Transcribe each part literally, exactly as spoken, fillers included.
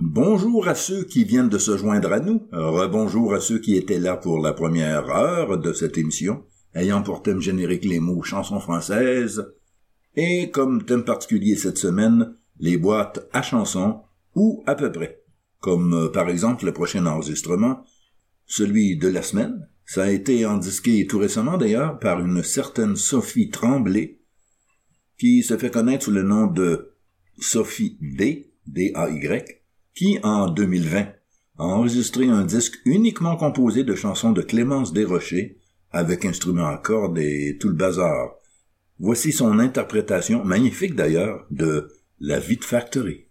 Bonjour à ceux qui viennent de se joindre à nous. Rebonjour à ceux qui étaient là pour la première heure de cette émission, ayant pour thème générique les mots chansons françaises, et comme thème particulier cette semaine, les boîtes à chansons, ou à peu près. Comme euh, par exemple le prochain enregistrement, celui de la semaine. Ça a été endisqué tout récemment d'ailleurs par une certaine Sophie Tremblay, qui se fait connaître sous le nom de Sophie D, D A Y, qui, en deux mille vingt, a enregistré un disque uniquement composé de chansons de Clémence Desrochers, avec instruments à cordes et tout le bazar. Voici son interprétation, magnifique d'ailleurs, de La vie de Factory.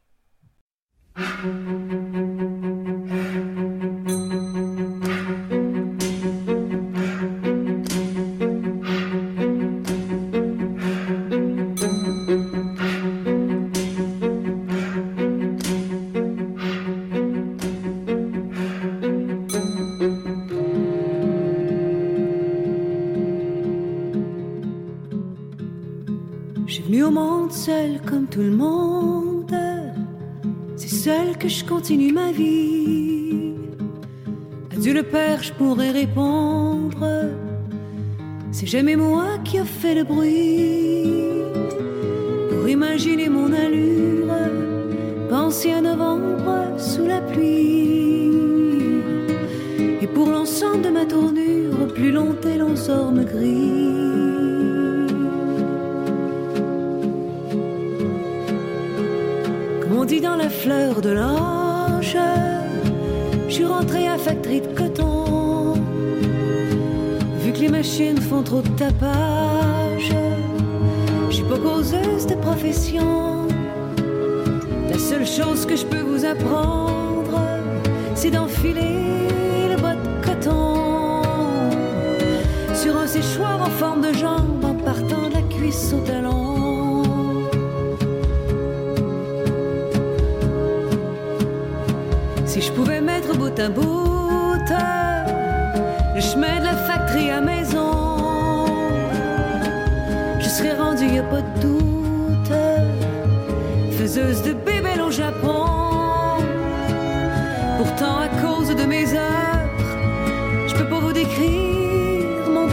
Seule comme tout le monde, c'est seule que je continue ma vie. Adieu le père, je pourrais répondre, c'est jamais moi qui a fait le bruit. Pour imaginer mon allure, penser à novembre sous la pluie. Et pour l'ensemble de ma tournure, plus long tel orme gris. On dit dans la fleur de l'âge, je suis rentrée à factory de coton. Vu que les machines font trop de tapage, je suis pas causeuse de profession. La seule chose que je peux vous apprendre, c'est d'enfiler le bas de coton sur un séchoir en forme de jambe, en partant de la cuisse au talon. Si je pouvais mettre bout à bout le chemin de la factory à maison, je serais rendue, y'a pas de doute, faiseuse de bébés au Japon. Pourtant, à cause de mes heures, je peux pas vous décrire mon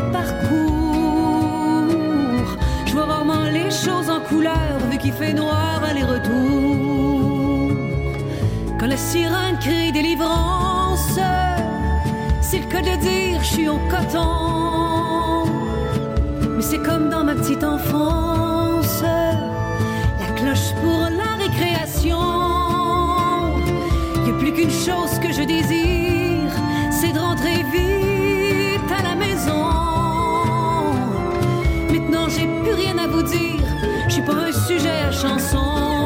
parcours. Je vois rarement les choses en couleur, vu qu'il fait noir aller-retour. Quand la sirène crie délivrance, c'est le cas de dire je suis au coton. Mais c'est comme dans ma petite enfance, la cloche pour la récréation. Y'a plus qu'une chose que je désire, c'est de rentrer vite à la maison. Maintenant j'ai plus rien à vous dire, je suis pas un sujet à chanson.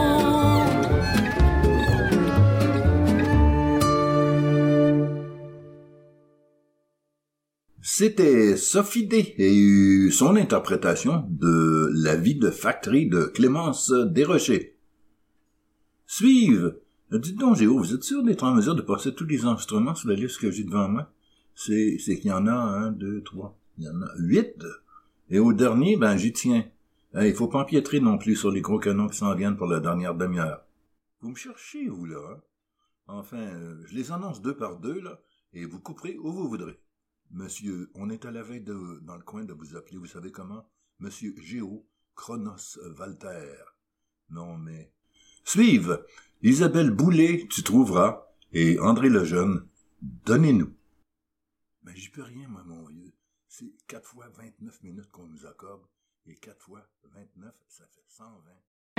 C'était Sophie D et son interprétation de La vie de Factory de Clémence Desrochers. Suivent. Dites donc, Géo, vous êtes sûr d'être en mesure de passer tous les instruments sur la liste que j'ai devant moi? C'est, c'est qu'il y en a un, deux, trois. Il y en a huit. Et au dernier, ben, j'y tiens. Il faut pas empiétrer non plus sur les gros canons qui s'en viennent pour la dernière demi-heure. Vous me cherchez, vous, là, hein? Enfin, euh, je les annonce deux par deux, là, et vous couperez où vous voudrez. Monsieur, on est à la veille de, dans le coin de vous appeler, vous savez comment? Monsieur Géo Chronos Walter. Non, mais... Suivent Isabelle Boulay, tu trouveras, et André Lejeune, donnez-nous. Ben, j'y peux rien, moi, mon vieux. C'est quatre fois vingt-neuf minutes qu'on nous accorde, et quatre fois vingt-neuf, ça fait cent vingt.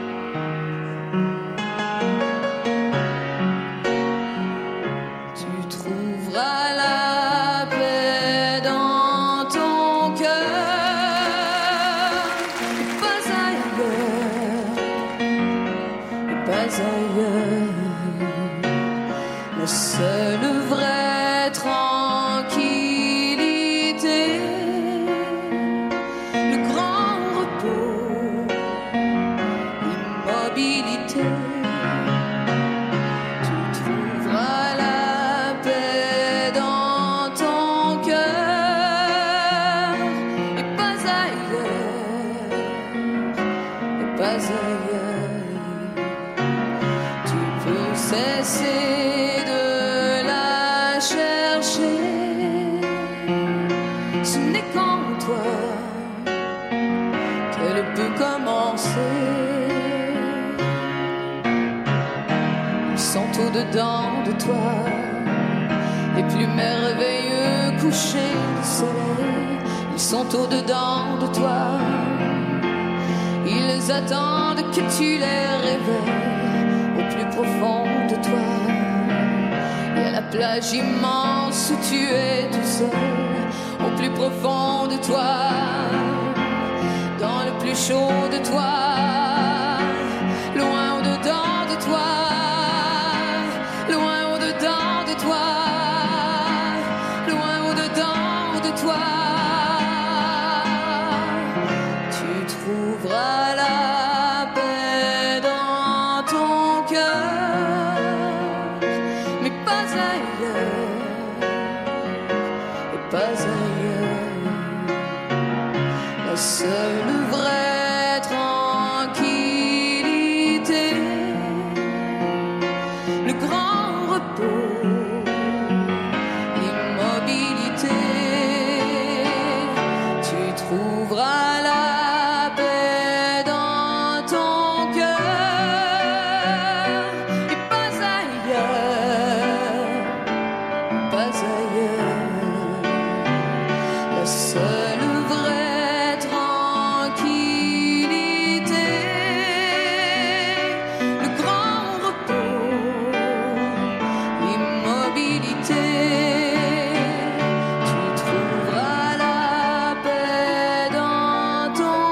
Tu trouveras la paix dans ton cœur, et pas ailleurs, et pas ailleurs. La seule vraie tranquillité, le grand repos, l'immobilité. au-dedans de toi. Les plus merveilleux couchers du soleil, ils sont au-dedans de toi. Ils attendent que tu les réveilles au plus profond de toi. Et à la plage immense où tu es tout seul, au plus profond de toi, dans le plus chaud de toi, loin au-dedans de toi, loin au-dedans de toi, loin au-dedans de toi. Tu trouveras la paix dans ton cœur, mais pas ailleurs, et pas ailleurs. La seule vraie tranquillité, le grand repos, l'immobilité. Tu trouveras la paix dans ton cœur, et pas ailleurs, pas ailleurs. La seule vraie tranquillité, le grand repos, l'immobilité. Tu trouveras la paix dans ton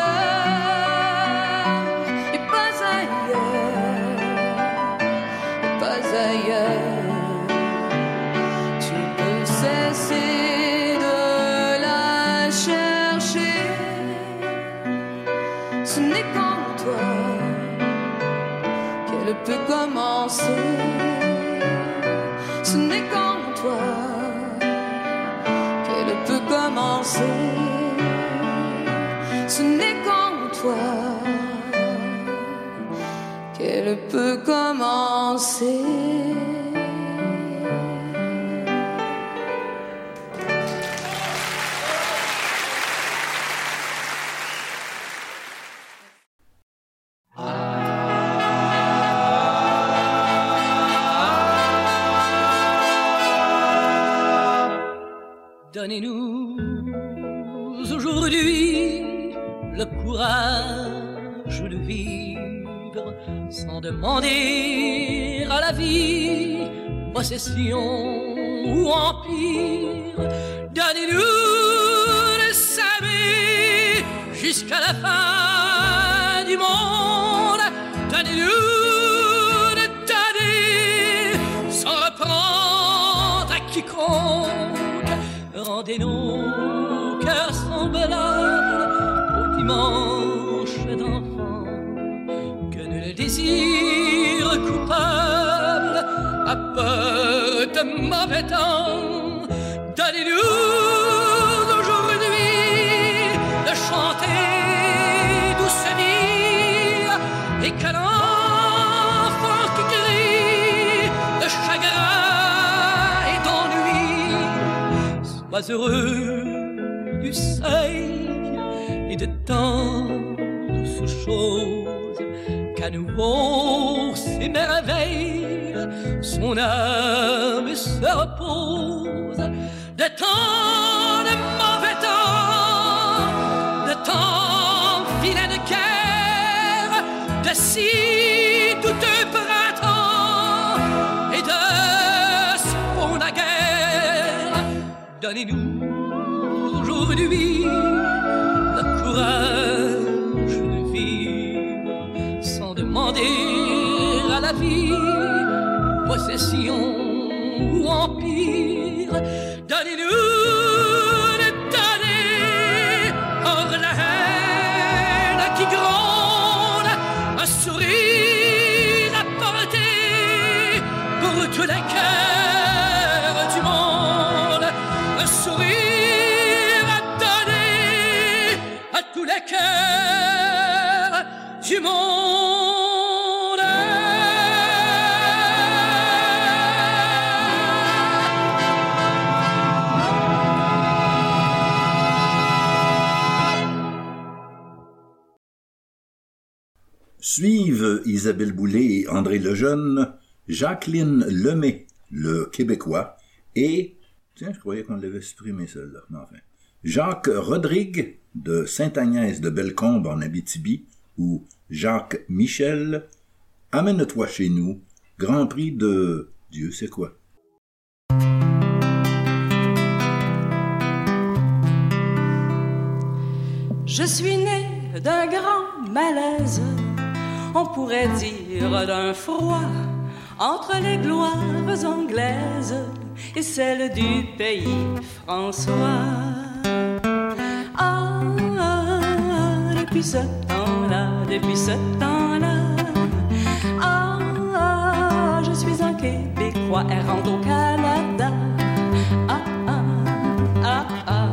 cœur, et pas ailleurs, et pas ailleurs. Tu peux cesser de la chercher, ce n'est qu'en toi qu'elle peut commencer. Ce n'est qu'en toi qu'elle peut commencer. Ce n'est qu'en toi qu'elle peut commencer. Donnez-nous aujourd'hui le courage de vivre sans demander à la vie possession ou empire. Donnez-nous de s'aimer jusqu'à la fin du monde. Donnez-nous de donner sans reprendre à quiconque. Rendez nos cœurs semblables au dimanche d'enfant, que nul désir coupable a peur de mauvais temps. Donnez-nous aujourd'hui de chanter douce vie, et que l'enfant qui crie de chagrin et d'ennui sois heureux du seuil et de tant douces choses, qu'à nouveau s'émerveille son âme se repose. De tant de mauvais temps, de tant vilain de guerre, de si douteux printemps et de son naguère. Donnez-nous aujourd'hui le courage de vivre sans demander à la vie possession ou empire. Donnez-nous de donner hors la haine qui gronde, un sourire à porter pour tous les cœurs du monde. Un sourire à donner à tous les cœurs du monde. Suivent Isabelle Boulay et André Lejeune Jacqueline Lemay, le Québécois, et, tiens, je croyais qu'on l'avait supprimé celle-là, mais enfin, Jacques Rodrigue de Sainte-Agnès de Bellecombe en Abitibi, ou Jacques Michel, Amène-toi chez nous, Grand Prix de Dieu sait quoi. Je suis né d'un grand malaise, on pourrait dire d'un froid, entre les gloires anglaises et celles du pays François. Ah, ah, depuis ce temps-là, depuis ce temps-là, ah, ah, je suis un Québécois errant au Canada. Ah, ah, ah, ah.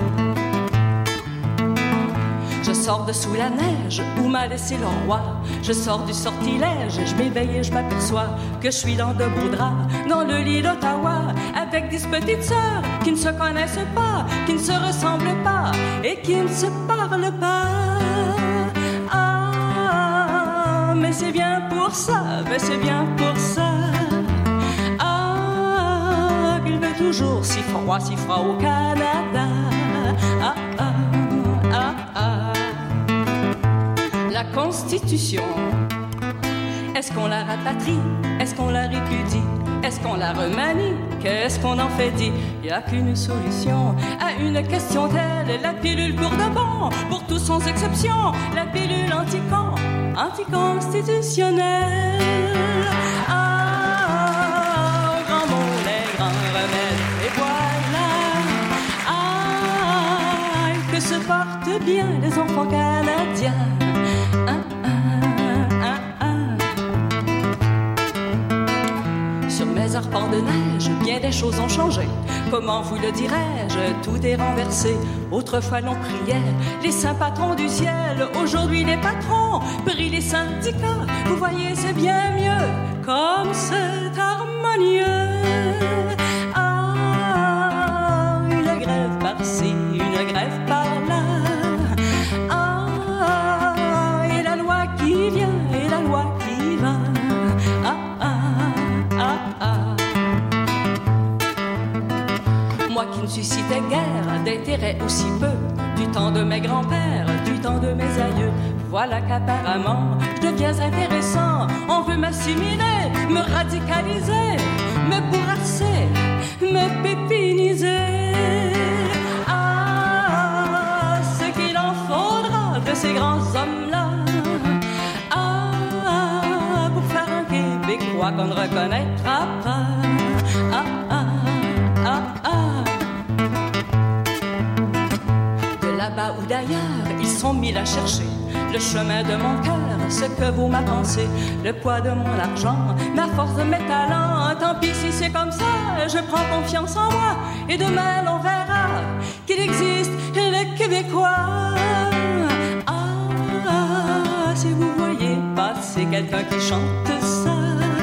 Je sors de sous la neige où m'a laissé le roi. Je sors du sortilège, je m'éveille et je m'aperçois que je suis dans de beaux draps, dans le lit d'Ottawa, avec dix petites sœurs qui ne se connaissent pas, qui ne se ressemblent pas et qui ne se parlent pas. Ah, mais c'est bien pour ça, mais c'est bien pour ça. Ah, qu'il fait toujours si froid, si froid au Canada. Ah, ah, ah, ah. La Constitution, est-ce qu'on la rapatrie? Est-ce qu'on la répudie? Est-ce qu'on la remanie? Qu'est-ce qu'on en fait dit? Il n'y a qu'une solution à une question telle, la pilule pour de bon, pour tous sans exception, la pilule anti-con, anticonstitutionnelle. Ah, au grand mot, les grands remèdes, et voilà. Ah, que se portent bien les enfants canadiens. Ah, ah, ah, ah. Sur mes arpents de neige, bien des choses ont changé. Comment vous le dirais-je? Tout est renversé. Autrefois l'on priait les saints patrons du ciel. Aujourd'hui les patrons prient les syndicats. Vous voyez, c'est bien mieux, comme c'est harmonieux. Ah, une grève par-ci, une grève par-là. Ah, et la loi qui vient, et la loi qui va. Ah, ah, ah, ah. Moi qui ne suscitais guère d'intérêt aussi peu, du temps de mes grands-pères, du temps de mes aïeux, voilà qu'apparemment je deviens intéressant. On veut m'assimiler, me radicaliser, me bourrasser, me pépiniser. Ah, ce qu'il en faudra de ces grands hommes-là. Ah, pour faire un Québécois qu'on ne reconnaîtra pas. Ah, ah, ah, ah. De là-bas ou d'ailleurs, ils sont mille à chercher le chemin de mon cœur, ce que vaut ma pensée, le poids de mon argent, ma force de mes talents. Tant pis si c'est comme ça, je prends confiance en moi, et demain on verra qu'il existe le Québécois. Ah, ah, si vous voyez passer quelqu'un qui chante ça,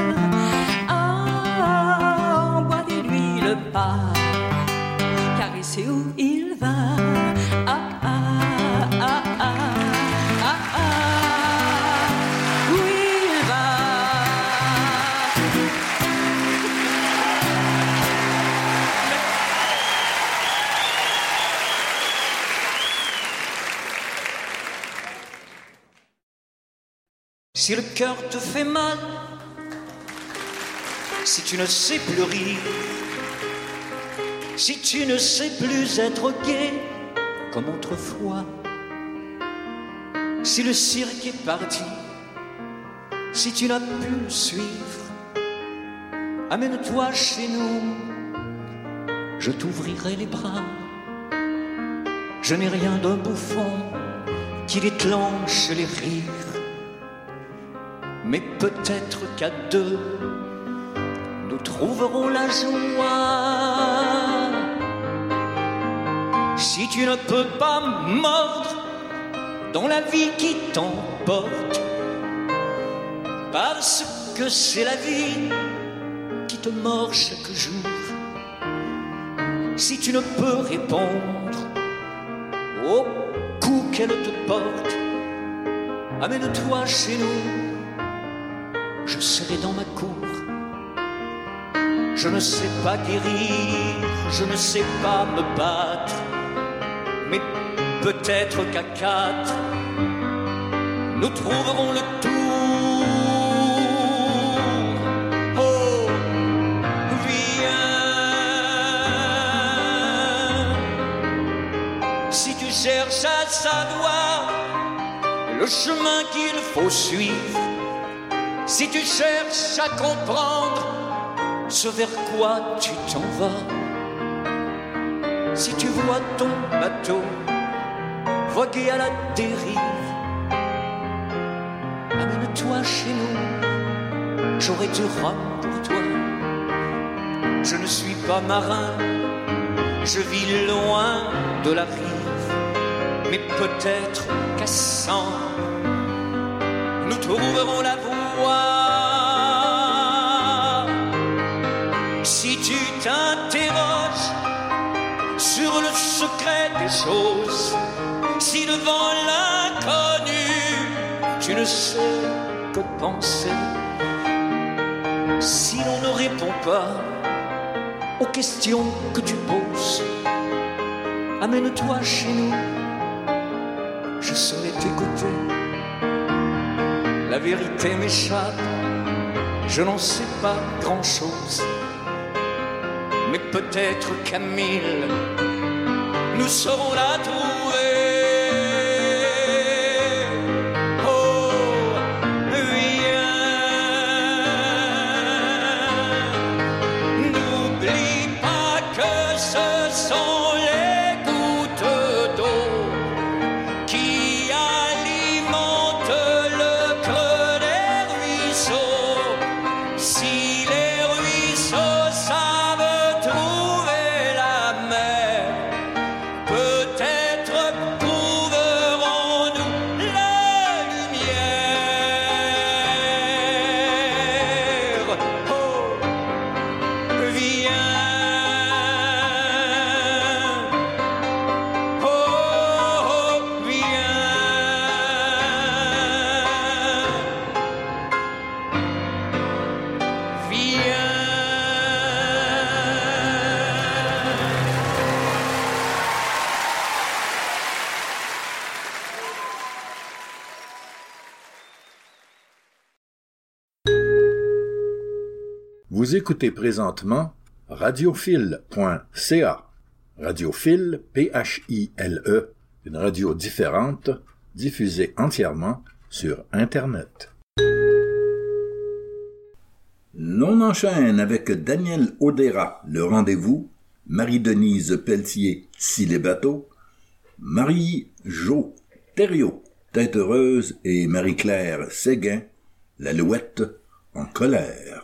ah, emboîtez-lui le pas, car il sait où il va. Ah, ah, ah, ah. Si le cœur te fait mal, si tu ne sais plus rire, si tu ne sais plus être gai comme autrefois, si le cirque est parti, si tu n'as pu le suivre, amène-toi chez nous, je t'ouvrirai les bras. Je n'ai rien d'un bouffon qui déclenche les rires, mais peut-être qu'à deux, nous trouverons la joie. Si tu ne peux pas mordre dans la vie qui t'emporte, parce que c'est la vie qui te mord chaque jour. Si tu ne peux répondre au coup qu'elle te porte, amène-toi chez nous, je serai dans ma cour Je ne sais pas guérir, je ne sais pas me battre, mais peut-être qu'à quatre, nous trouverons le tour. Oh, viens. Si tu cherches à savoir le chemin qu'il faut suivre, si tu cherches à comprendre ce vers quoi tu t'en vas, si tu vois ton bateau voguer à la dérive, amène-toi chez nous, j'aurai du rhum pour toi. Je ne suis pas marin, je vis loin de la rive, mais peut-être qu'à cent, nous trouverons la voie. Si tu t'interroges sur le secret des choses, si devant l'inconnu tu ne sais que penser, si l'on ne répond pas aux questions que tu poses, amène-toi chez nous, je saurai t'écouter. La vérité m'échappe, je n'en sais pas grand-chose, mais peut-être qu'à mille, nous saurons la trouver. Oh, viens, n'oublie pas que ce sont les gouttes d'eau qui alimentent le creux des ruisseaux. Si les ruisseaux savent trouver la mer, peut-être trouverons-nous la lumière. Oh, viens. Oh, viens. Viens. Vous écoutez présentement radiophile point c a. Radiophile, P H I L E, une radio différente, diffusée entièrement sur Internet. L'on enchaîne avec Daniel Odera, Le Rendez-vous, Marie-Denise Pelletier, Si les bateaux, Marie-Jo Thériault, Tête heureuse et Marie-Claire Séguin, L'Alouette en colère.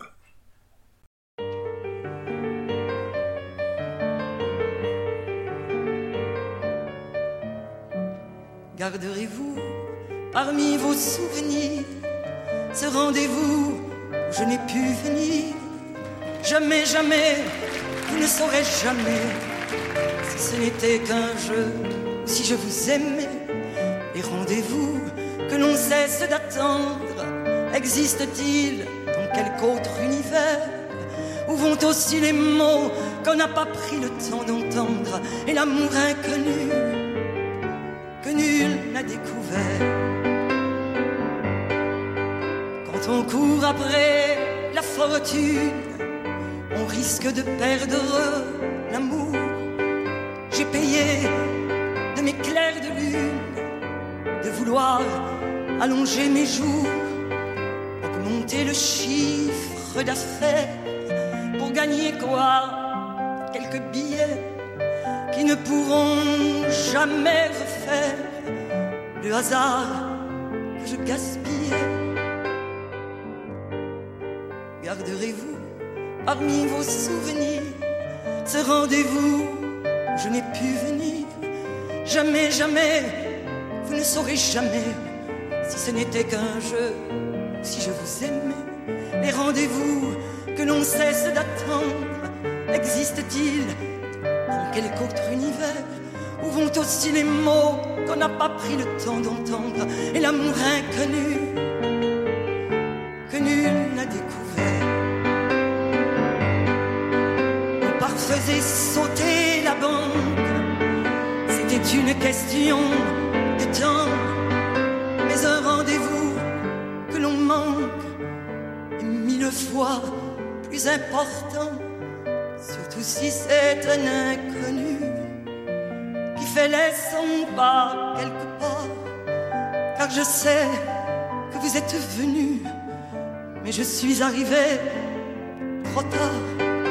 Garderez-vous parmi vos souvenirs ce rendez-vous où je n'ai pu venir? Jamais, jamais, vous ne saurez jamais si ce n'était qu'un jeu, ou si je vous aimais. Les rendez-vous que l'on cesse d'attendre, existe-t-il dans quelque autre univers? Où vont aussi les mots qu'on n'a pas pris le temps d'entendre, et l'amour inconnu que nul n'a découvert? Quand on court après la fortune, on risque de perdre l'amour. J'ai payé de mes clairs de lune de vouloir allonger mes jours, augmenter le chiffre d'affaires pour gagner quoi? Quelques billets qui ne pourront jamais refaire le hasard que je gaspillais. Garderez-vous parmi vos souvenirs ce rendez-vous où je n'ai pu venir? Jamais, jamais, vous ne saurez jamais si ce n'était qu'un jeu, si je vous aimais. Les rendez-vous que l'on cesse d'attendre, existe-t-il dans quelque autre univers? Où vont aussi les mots qu'on n'a pas pris le temps d'entendre, et l'amour inconnu que nul n'a découvert? faisait sauter la banque. C'était une question de temps, mais un rendez-vous que l'on manque est mille fois plus important, surtout si c'est un inconnu qui fait les cent pas quelque part. Car je sais que vous êtes venu, mais je suis arrivé trop tard.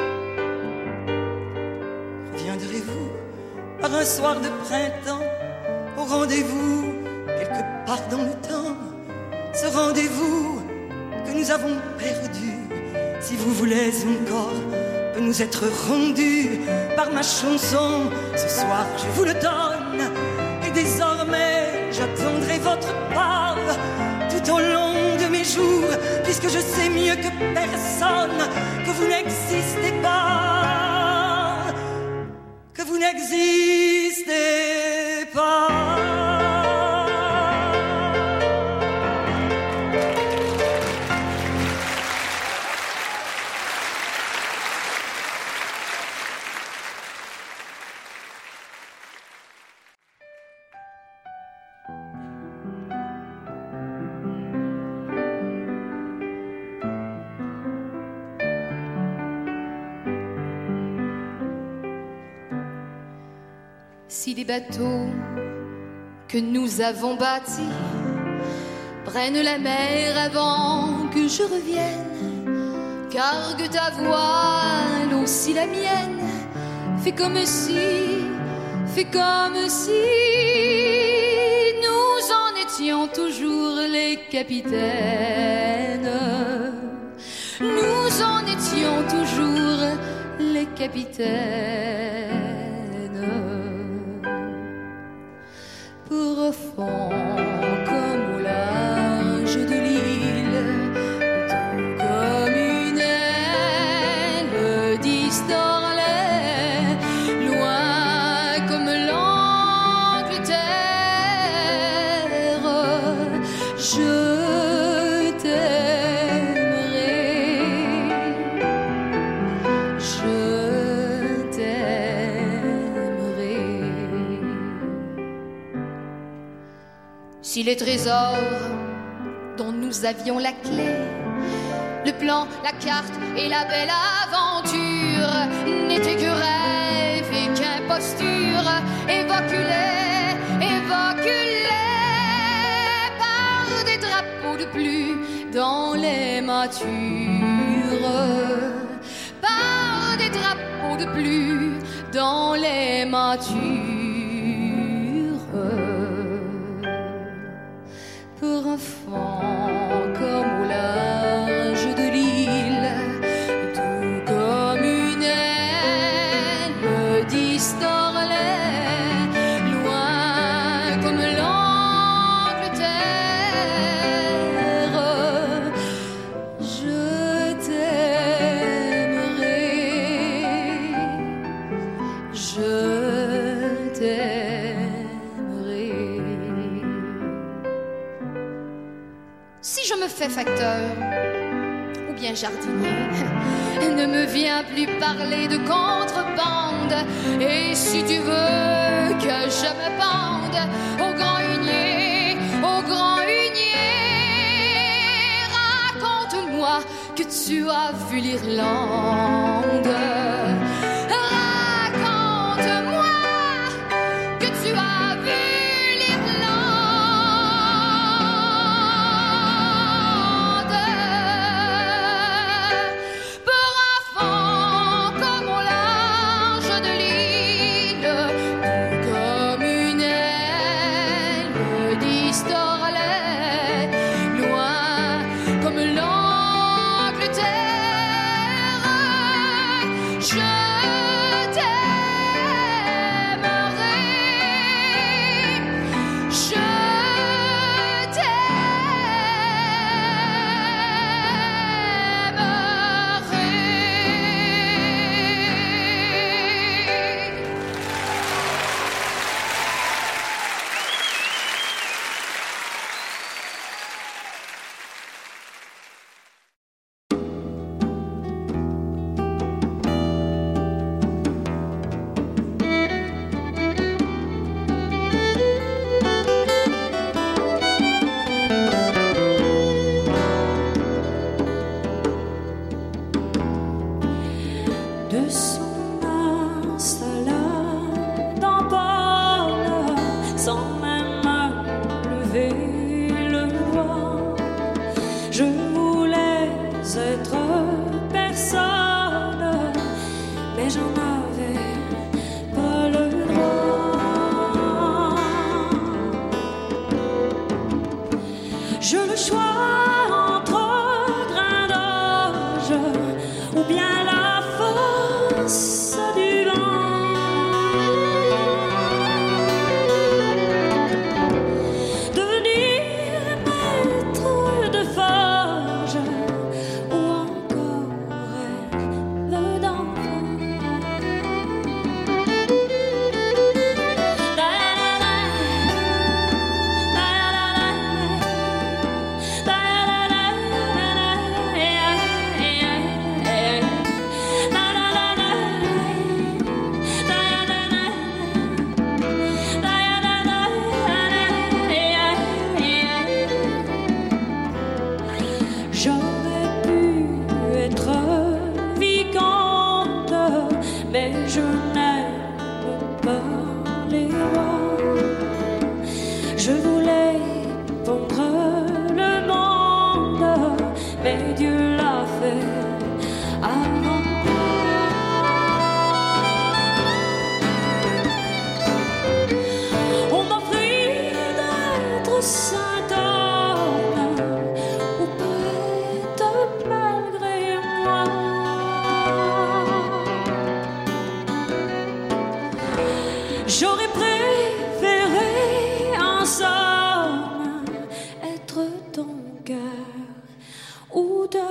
Reviendrez-vous par un soir de printemps au rendez-vous quelque part dans le temps, ce rendez-vous que nous avons perdu, si vous voulez encore, peut nous être rendu par ma chanson. Ce soir je vous le donne, et désormais j'attendrai votre part tout au long de mes jours, puisque je sais mieux que personne que vous n'existez pas, que vous n'existez pas. Si les bateaux que nous avons bâtis prennent la mer avant que je revienne, cargue ta voile aussi la mienne, fais comme si, fais comme si nous en étions toujours les capitaines. Nous en étions toujours les capitaines. Profond comme au large de l'île, tout comme une aile d'Istorlet, loin comme l'Angleterre, je t'aimerai, je t'aimerai. Si les trésors dont nous avions la clé, le plan, la carte et la belle aventure n'étaient que rêves et qu'imposture, évoque-les, évoque-les par des drapeaux de pluie dans les matures, par des drapeaux de pluie dans les matures. Pour un fond comme au large de l'île, tout comme une aile d'Istorlet, loin comme l'Angleterre, je t'aimerai, je t'aimerai. Si je me fais facteur ou bien jardinier, ne me viens plus parler de contrebande. Et si tu veux que je me pende au grand hunier, au grand hunier, raconte-moi que tu as vu l'Irlande. Raconte-moi que tu as vu être personne, mais j'en avais pas le droit. Je le choix entre grain d'orge ou bien la force du vent. Devenir maître de forge ou encore rêve d'enfant. J'aurais pu être vicomte, mais je n'aime pas les rois. Je voulais pondre le monde, mais Dieu l'a fait avant. On m'offrit d'être saint homme ou poète malgré moi. J'aurais préféré en somme être ton cœur ou de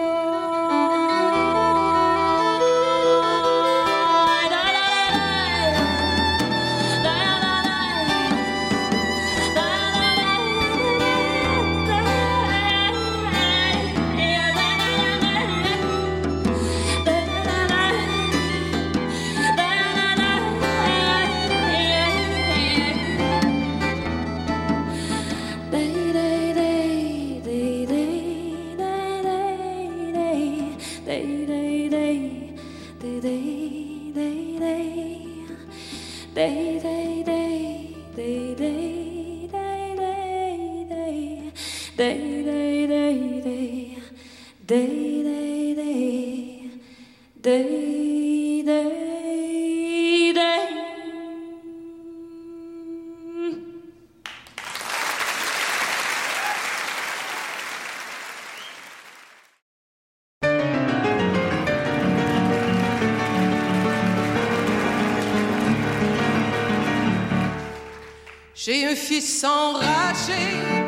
J'ai un fils enragé.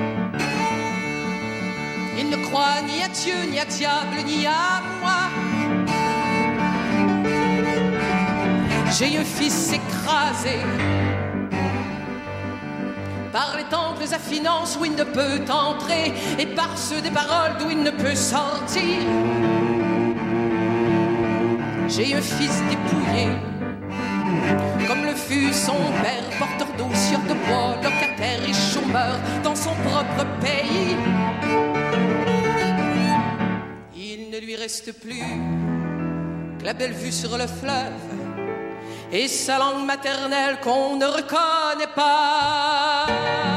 Il ne croit ni à Dieu, ni à diable, ni à moi. J'ai un fils écrasé par les temples à finances où il ne peut entrer et par ceux des paroles d'où il ne peut sortir. J'ai un fils dépouillé comme le fut son père, porteur d'eau, de bois, locataire et chômeur dans son propre pays. Il ne lui reste plus que la belle vue sur le fleuve et sa langue maternelle qu'on ne reconnaît pas.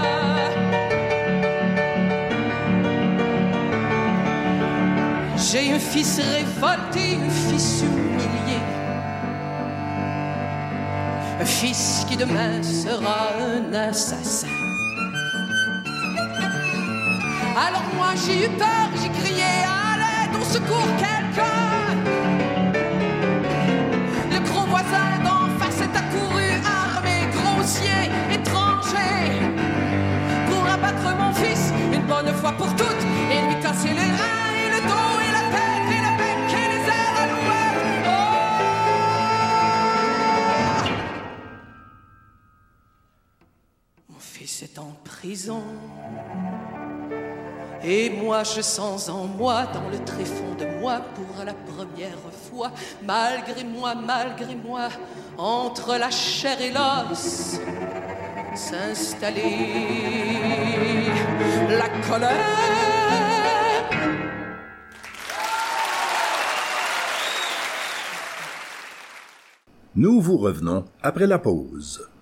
J'ai un fils révolté, un fils humilié, un fils qui demain sera un assassin. Alors moi j'ai eu peur, j'ai crié à l'aide, au secours quelqu'un. Le gros voisin d'en face est accouru, armé, grossier, étranger, pour abattre mon fils une bonne fois pour toutes et lui casser les reins et le dos et la tête et le bec et les ailes à l'ouest. Oh! Mon fils est en prison et moi je sens en moi, dans le tréfonds de moi, pour la première fois, malgré moi, malgré moi, entre la chair et l'os, s'installer la colère. Nous vous revenons après la pause.